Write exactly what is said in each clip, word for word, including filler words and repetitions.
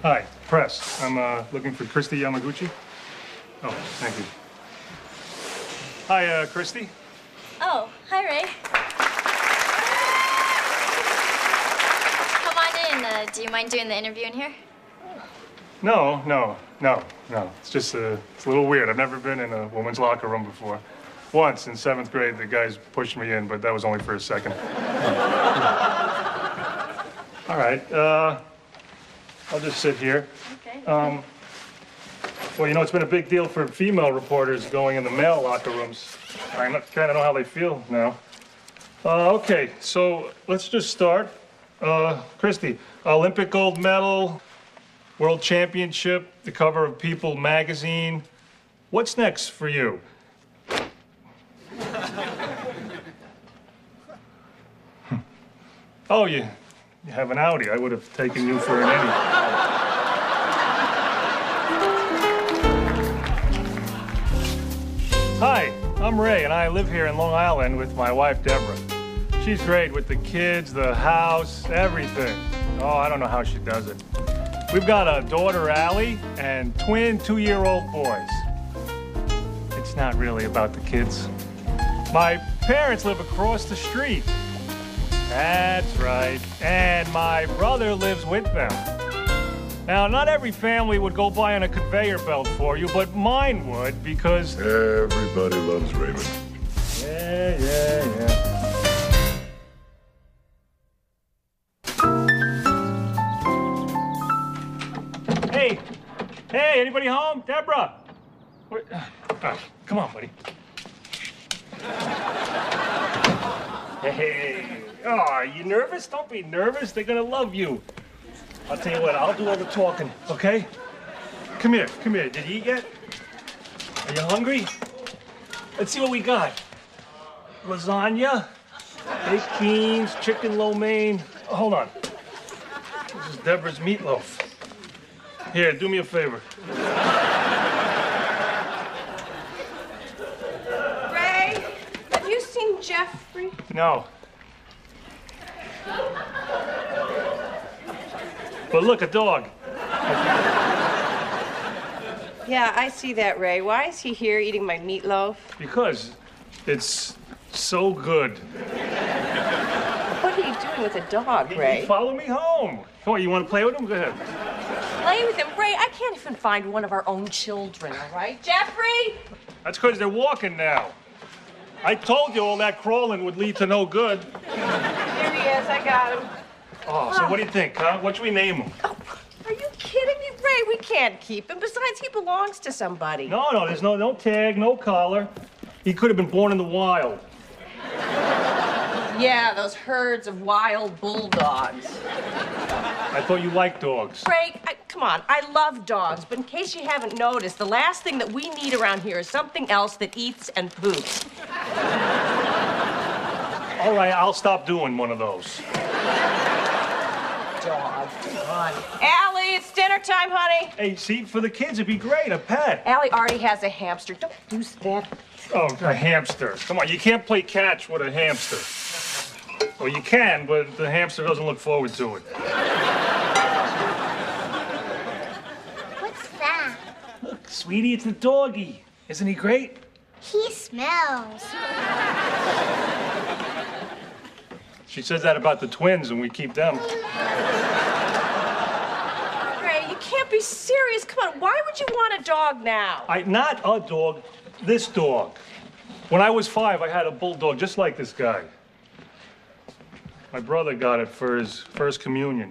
Hi, press. I'm uh, looking for Christy Yamaguchi. Oh, thank you. Hi, uh, Christy. Oh, hi, Ray. Come on in. Uh, do you mind doing the interview in here? No, no, no, no. It's just uh, it's a little weird. I've never been in a woman's locker room before. Once in seventh grade, the guys pushed me in, but that was only for a second. All right. Uh, I'll just sit here. Okay. Um, well, you know, it's been a big deal for female reporters going in the male locker rooms. I kind of know how they feel now. Uh, okay, so let's just start. Uh, Christy, Olympic gold medal, world championship, the cover of People magazine. What's next for you? Oh, you, you have an Audi. I would have taken you for an Eddie. Hi, I'm Ray, and I live here in Long Island with my wife, Deborah. She's great with the kids, the house, everything. Oh, I don't know how she does it. We've got a daughter, Allie, and twin two-year-old boys. It's not really about the kids. My parents live across the street. That's right. And my brother lives with them. Now, not every family would go by on a conveyor belt for you, but mine would because... Everybody loves Raymond. Yeah, yeah, yeah. Hey! Hey, anybody home? Deborah! Where... Oh, come on, buddy. Hey! Oh, are you nervous? Don't be nervous. They're gonna love you. I'll tell you what, I'll do all the talking, okay? Come here, come here. Did you eat yet? Are you hungry? Let's see what we got. Lasagna, baked beans, chicken lo mein. Oh, hold on. This is Deborah's meatloaf. Here, do me a favor. Ray, have you seen Jeffrey? No. But look, a dog. Yeah, I see that, Ray. Why is he here eating my meatloaf? Because it's so good. What are you doing with a dog, Ray? Follow me home. Come on, you want to play with him? Go ahead. Play with him, Ray. I can't even find one of our own children, all right? Jeffrey! That's because they're walking now. I told you all that crawling would lead to no good. Here he is. I got him. Oh, so what do you think, huh? What should we name him? Oh, are you kidding me, Ray? We can't keep him. Besides, he belongs to somebody. No, no, there's no no tag, no collar. He could have been born in the wild. Yeah, those herds of wild bulldogs. I thought you liked dogs. Ray, I, come on. I love dogs, but in case you haven't noticed, the last thing that we need around here is something else that eats and poops. All right, I'll stop doing one of those. Dog, come on. Allie, it's dinner time, honey. Hey, see, for the kids, it'd be great, a pet. Allie already has a hamster. Don't lose that. Oh, a hamster. Come on, you can't play catch with a hamster. Well, you can, but the hamster doesn't look forward to it. What's that? Look, sweetie, it's the doggy. Isn't he great? He smells. She says that about the twins, and we keep them. Ray, you can't be serious. Come on, why would you want a dog now? I, not a dog, this dog. When I was five, I had a bulldog just like this guy. My brother got it for his first communion.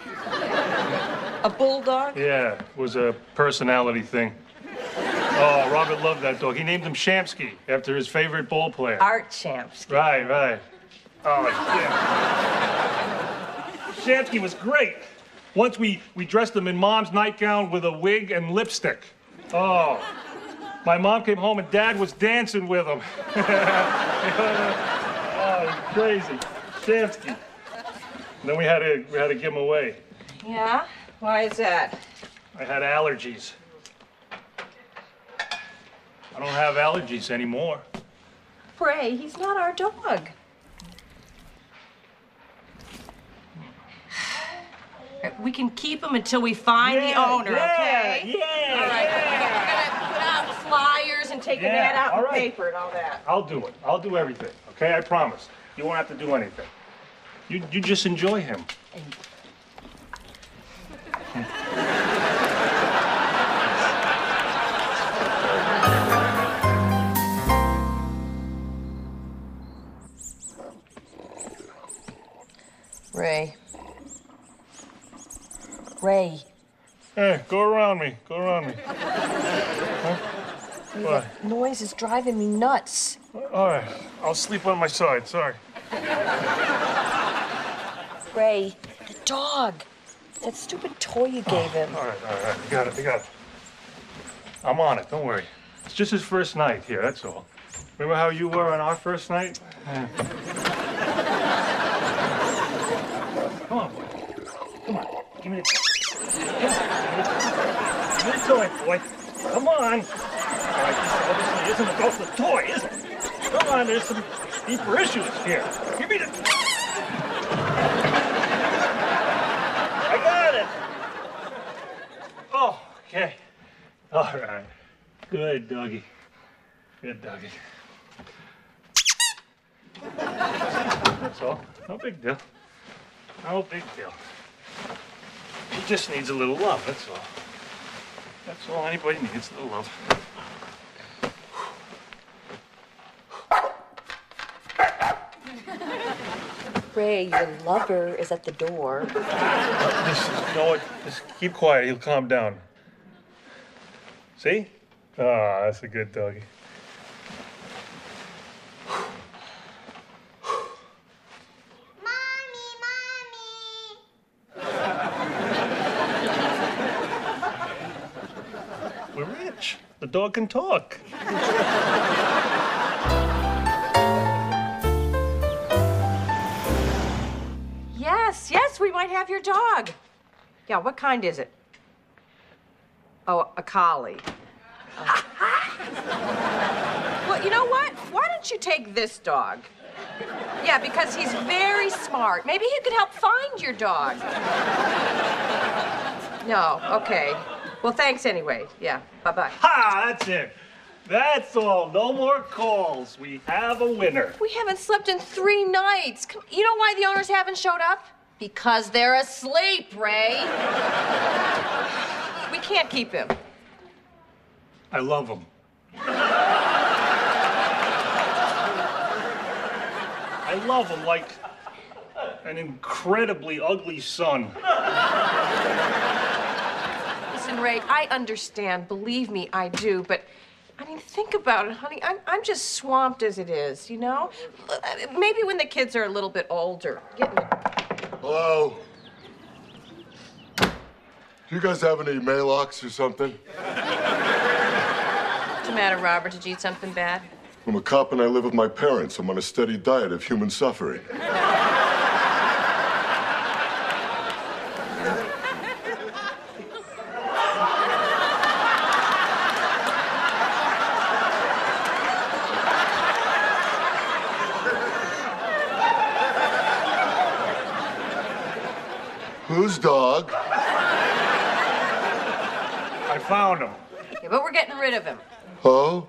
A bulldog? Yeah, it was a personality thing. Oh, Robert loved that dog. He named him Shamsky after his favorite ball player. Art Shamsky. Right, right. Oh, yeah. Shamsky was great. Once we, we dressed him in Mom's nightgown with a wig and lipstick. Oh, my mom came home and Dad was dancing with him. Oh, crazy. Shamsky. Then we had to we had to give him away. Yeah? Why is that? I had allergies. I don't have allergies anymore. Ray, he's not our dog. We can keep him until we find Yeah, the owner, yeah, okay? yeah, All right, yeah. we're gonna put out flyers and take an Yeah, ad out all in right. paper and all that. I'll do it. I'll do everything. Okay, I promise. You won't have to do anything. You you just enjoy him. Ray. Ray. Hey, go around me. Go around me. Huh? What? That noise is driving me nuts. All right. I'll sleep on my side. Sorry. Ray, the dog. That stupid toy you gave him. All right, all right, all right. You got it. You got it. I'm on it. Don't worry. It's just his first night here. That's all. Remember how you were on our first night? Yeah. Come on, boy. Come on. Give me the. Give me the, give me the toy, boy. Come on. All right, this obviously isn't about the toy, is it? Come on, there's some deeper issues here. Give me the. I got it. Oh, okay. All right. Good, doggy. Good, doggy. That's all. No big deal. No big deal. He just needs a little love, that's all. That's all anybody needs, a little love. Ray, your lover is at the door. Just, you know what? Just keep quiet. He'll calm down. See? Ah, that's a good doggy. Mommy, mommy. We're rich. The dog can talk. Yes, yes, we might have your dog. Yeah, what kind is it? Oh, a collie. Oh. Well, you know what? Why don't you take this dog? Yeah, because he's very smart. Maybe he could help find your dog. No, okay. Well, thanks anyway. Yeah, bye-bye. Ha! That's it. That's all. No more calls. We have a winner. We haven't slept in three nights. Come- You know why the owners haven't showed up? Because they're asleep, Ray. We can't keep him. I love him. I love him like an incredibly ugly son. Listen, Ray, I understand. Believe me, I do. But, I mean, think about it, honey. I'm, I'm just swamped as it is, you know? Maybe when the kids are a little bit older. Getting... Hello? Do you guys have any Maalox or something? What's the matter, Robert? Did you eat something bad? I'm a cop and I live with my parents. I'm on a steady diet of human suffering. Whose dog? I found him. Yeah, but we're getting rid of him. Oh?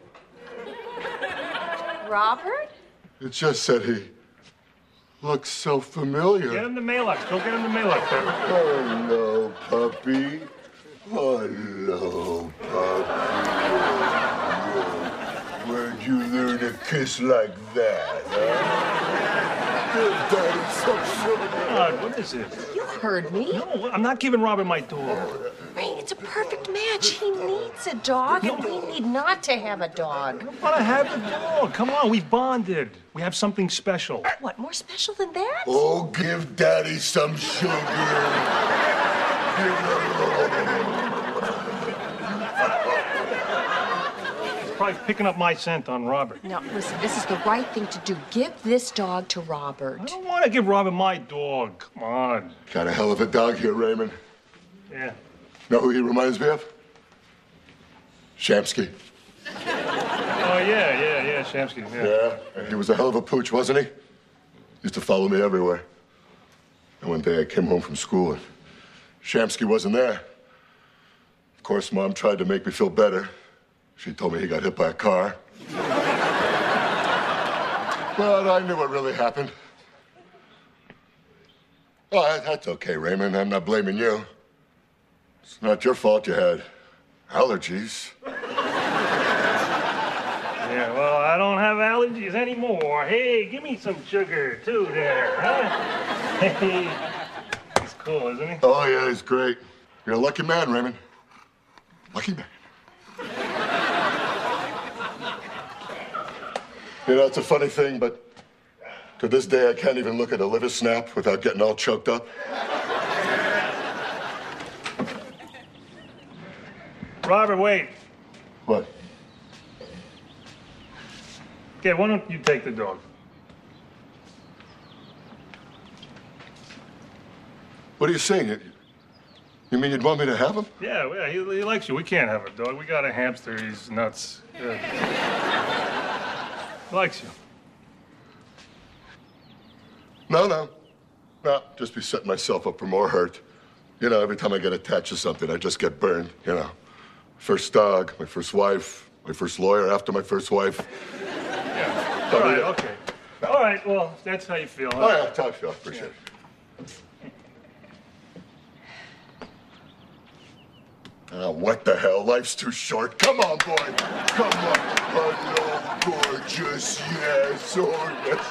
Robert? It just said he looks so familiar. Get him the Maalox. Go get him the Maalox, baby. Hello, puppy. Hello, puppy. Where'd you learn to kiss like that, huh? Give Daddy some sugar. God, what is it? You heard me. No, I'm not giving Robin my dog. Ray, it's a perfect match. He needs a dog, and we need not to have a dog. I want to have the dog. Come on, we've bonded. We have something special. What, more special than that? Oh, give Daddy some sugar. Probably picking up my scent on Robert. No, listen, this is the right thing to do. Give this dog to Robert. I don't want to give Robin my dog. Come on. Got a hell of a dog here, Raymond. Yeah. Know who he reminds me of? Shamsky. Oh, yeah, yeah, yeah, Shamsky, yeah. Yeah, and he was a hell of a pooch, wasn't he? Used to follow me everywhere. And one day I came home from school and Shamsky wasn't there. Of course, Mom tried to make me feel better. She told me he got hit by a car. But I knew what really happened. Oh, that's okay, Raymond. I'm not blaming you. It's not your fault you had allergies. Yeah, well, I don't have allergies anymore. Hey, give me some sugar, too, there, huh? Hey, he's cool, isn't he? Oh, yeah, he's great. You're a lucky man, Raymond. Lucky man. You know, it's a funny thing, but to this day, I can't even look at a liver snap without getting all choked up. Robert, wait. What? Okay, why don't you take the dog? What are you saying? You mean you'd want me to have him? Yeah, yeah, he, he likes you. We can't have a dog. We got a hamster. He's nuts. Yeah. He likes you. No, no. No, just be setting myself up for more hurt. You know, every time I get attached to something, I just get burned, you know. First dog, my first wife, my first lawyer after my first wife. Yeah. All right, okay. All right, well, that's how you feel, huh? Oh, yeah, that's how I feel. Appreciate it. Oh, what the hell? Life's too short. Come on, boy. Come on. Hello, gorgeous. Yes, oh, yes.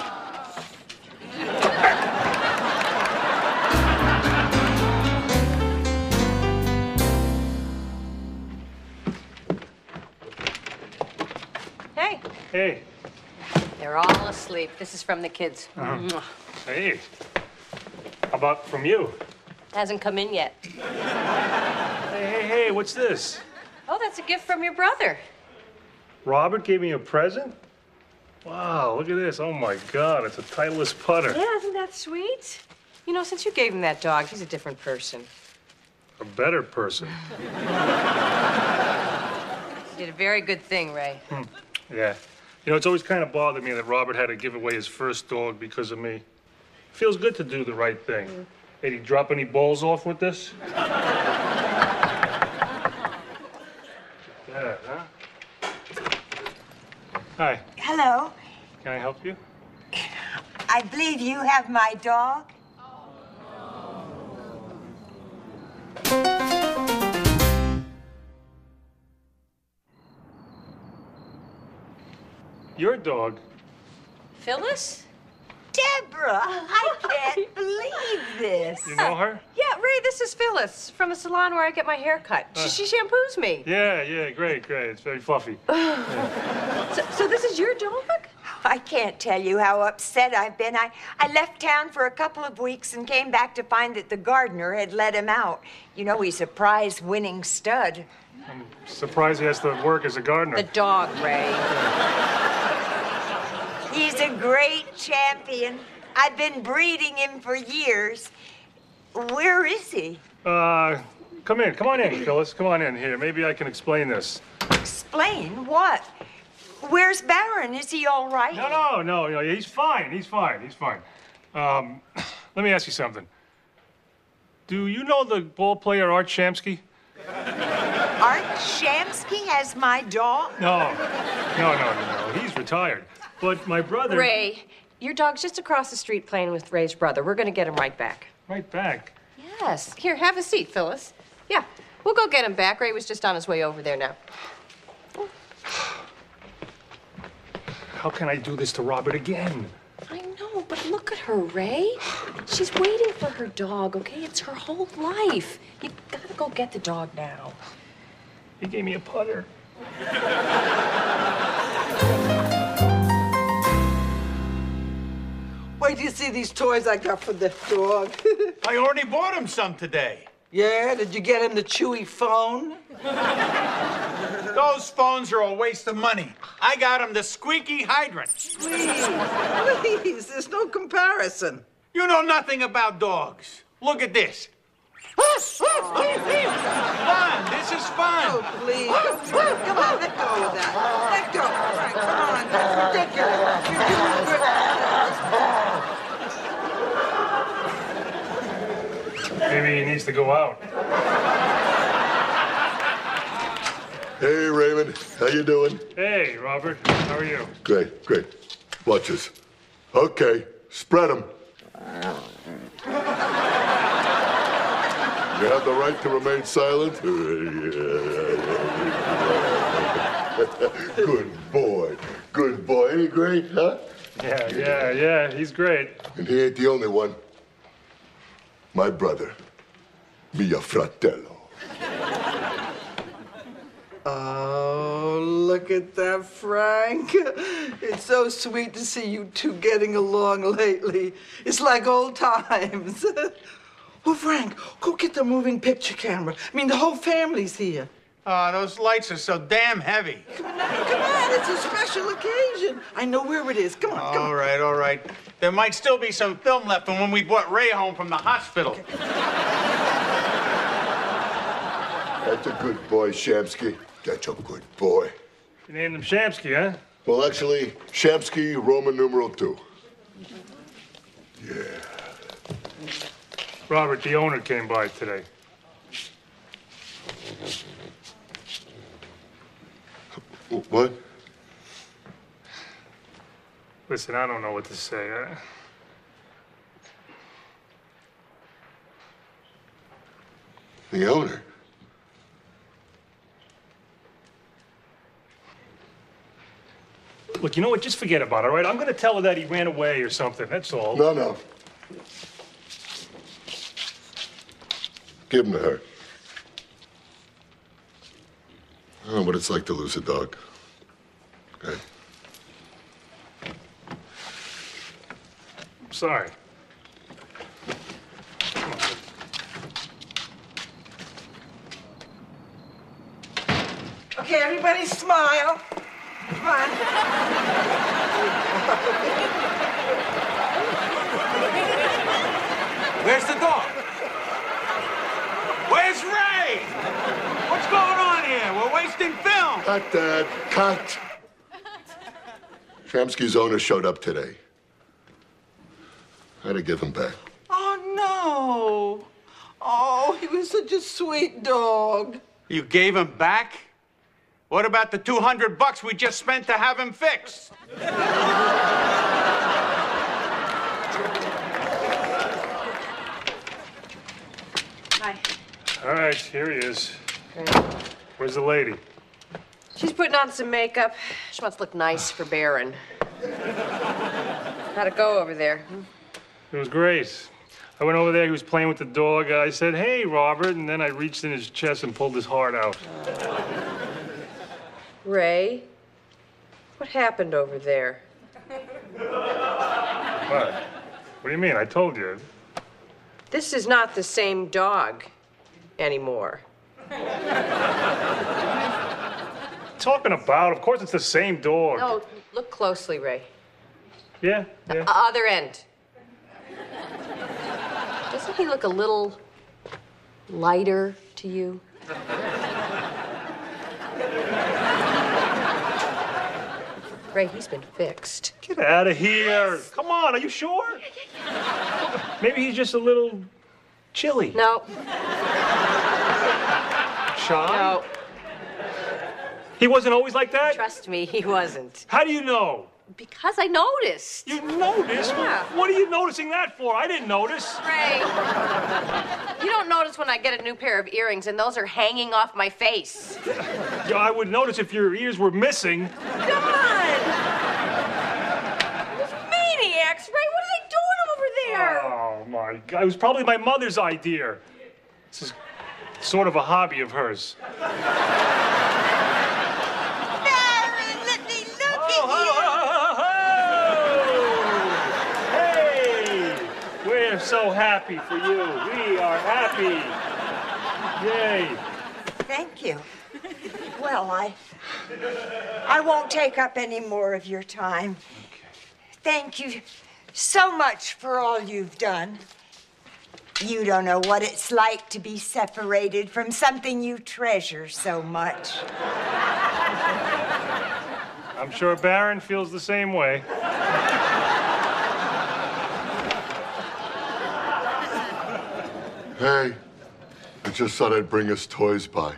Hey. Hey. They're all asleep. This is from the kids. Uh-huh. Hey. How about from you? Hasn't come in yet. Hey, hey, hey, what's this? Oh, that's a gift from your brother. Robert gave me a present? Wow, look at this. Oh, my God, it's a Titleist putter. Yeah, isn't that sweet? You know, since you gave him that dog, he's a different person. A better person. You did a very good thing, Ray. Hmm. Yeah. You know, it's always kind of bothered me that Robert had to give away his first dog because of me. Feels good to do the right thing. Mm. Hey, did he drop any balls off with this? Yeah, huh? Hi. Hello. Can I help you? I believe you have my dog. Your dog? Phyllis? Deborah, I can't believe this. You know her? Yeah, Ray, this is Phyllis from the salon where I get my hair cut. Uh. She, she shampoos me. Yeah, yeah, great, great. It's very fluffy. Yeah. So, so this is your dog? I can't tell you how upset I've been. I, I left town for a couple of weeks and came back to find that the gardener had let him out. You know, he's a prize-winning stud. I'm surprised he has to work as a gardener. The dog, Ray. He's a great champion. I've been breeding him for years. Where is he? Uh, come in. Come on in, Phyllis. Come on in here. Maybe I can explain this. Explain what? Where's Baron? Is he all right? No, no, no, no. He's fine. He's fine. He's fine. Um, let me ask you something. Do you know the ball player Art Shamsky? Art Shamsky has my dog? No. No, no, no, no. He's retired. But my brother... Ray, your dog's just across the street playing with Ray's brother. We're going to get him right back. Right back? Yes. Here, have a seat, Phyllis. Yeah, we'll go get him back. Ray was just on his way over there now. How can I do this to Robert again? I know, but look at her, Ray. She's waiting for her dog, okay? It's her whole life. You gotta go get the dog now. He gave me a putter. Wait till you see these toys I got for the dog. I already bought him some today. Yeah? Did you get him the Chewy phone? Those phones are a waste of money. I got him the squeaky hydrant. Please, please, there's no comparison. You know nothing about dogs. Look at this. Fun. This is fun. Oh, please. Come on, let go of that. Let go. All right, come on. That's ridiculous. You're doing great. Maybe he needs to go out. Hey, Raymond. How you doing? Hey, Robert. How are you? Great, great. Watch this. Okay, spread them. You have the right to remain silent. Good boy. Good boy. Ain't he great, huh? Yeah, yeah, yeah. He's great. And he ain't the only one. My brother, mio fratello. Oh, look at that, Frank. It's so sweet to see you two getting along lately. It's like old times. Well, Frank, go get the moving picture camera. I mean, the whole family's here. Oh, those lights are so damn heavy. Come on, it's a special occasion. I know where it is. Come on, come on. All right, all right. There might still be some film left from when we brought Ray home from the hospital. That's a good boy, Shamsky. That's a good boy. You named him Shamsky, huh? Well, actually, Shamsky, Roman numeral two. Yeah. Robert, the owner, came by today. What? Listen, I don't know what to say. I... The owner? Look, you know what? Just forget about it, all right? I'm going to tell her that he ran away or something. That's all. No, no. Give him to her. I don't know what it's like to lose a dog. Okay. I'm sorry. Okay, everybody smile. Come on. Where's the dog? Where's Ray? What's going on here? We're wasting film. Cut, Dad. Cut. Shamsky's owner showed up today. I had to give him back. Oh, no. Oh, he was such a sweet dog. You gave him back? What about the two hundred bucks we just spent to have him fixed? Hi. All right, here he is. Great. Where's the lady? She's putting on some makeup. She wants to look nice for Baron. How'd it go over there? It was great. I went over there, he was playing with the dog. I said, hey, Robert, and then I reached in his chest and pulled his heart out. Ray, what happened over there? What? What do you mean? I told you. This is not the same dog anymore. Talking about? Of course it's the same dog. No, look closely, Ray. Yeah, yeah. The other end. Doesn't he look a little lighter to you? Ray, he's been fixed. Get out of here. Come on, are you sure? Maybe he's just a little chilly. No. Shy? No. He wasn't always like that? Trust me, he wasn't. How do you know? Because I noticed. You noticed? Yeah. What are you noticing that for? I didn't notice. Ray, you don't notice when I get a new pair of earrings and those are hanging off my face. Yeah, I would notice if your ears were missing. Come on! Those maniacs, Ray, what are they doing over there? Oh, my God. It was probably my mother's idea. This is sort of a hobby of hers. Baron, let me look Oh, at you. ho, ho, ho, ho! Hey! We're so happy for you. We are happy. Yay. Thank you. Well, I... I won't take up any more of your time. Thank you so much for all you've done. You don't know what it's like to be separated from something you treasure so much. I'm sure Baron feels the same way. Hey, I just thought I'd bring us toys by.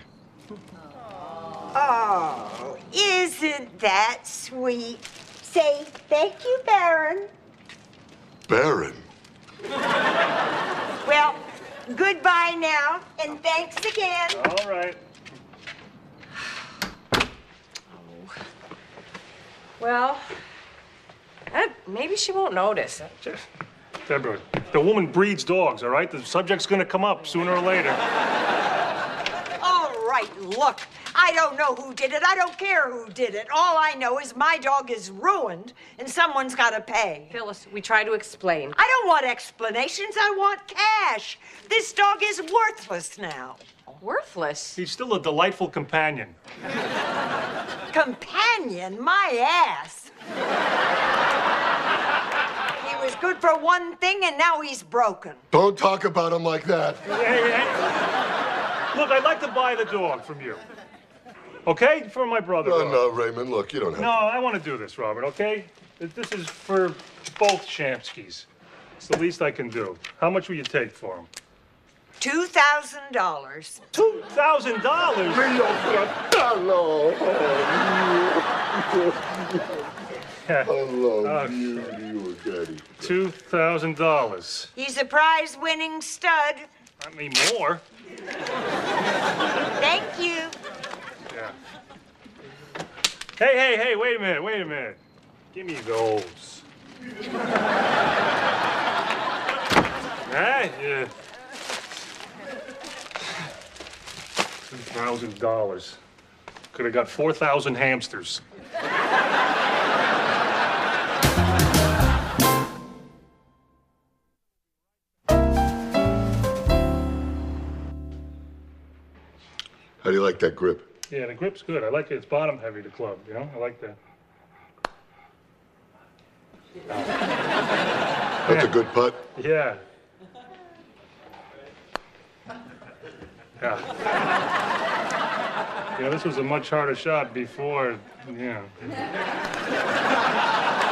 Oh, isn't that sweet? Say thank you, Baron. Baron? Well, goodbye now, and thanks again. All right. Well, eh, maybe she won't notice. Deborah, the woman breeds dogs, all right? The subject's gonna come up sooner or later. All right, look, I don't know who did it. I don't care who did it. All I know is my dog is ruined, and someone's got to pay. Phyllis, we try to explain. I don't want explanations. I want cash. This dog is worthless now. Worthless? He's still a delightful companion. Companion? My ass. He was good for one thing, and now he's broken. Don't talk about him like that. Hey, hey. Look, I'd like to buy the dog from you. Okay? For my brother. No, Robert. no, Raymond, look, you don't have No, I want to do this, Robert, okay? This is for both Shamskys. It's the least I can do. How much will you take for him? Two thousand dollars. Two thousand dollars? Hello. Hello, Uh, you, Daddy. Two thousand dollars. He's a prize-winning stud. I mean more. Thank you. Yeah. Hey, hey, hey, wait a minute, wait a minute. Give me those. Ah, yeah. Two thousand dollars. Could have got four thousand hamsters. How do you like that grip? Yeah, the grip's good. I like it. It's bottom heavy, the club, you know? I like that. That's a good putt. Yeah. Yeah. You know, this was a much harder shot before, you know.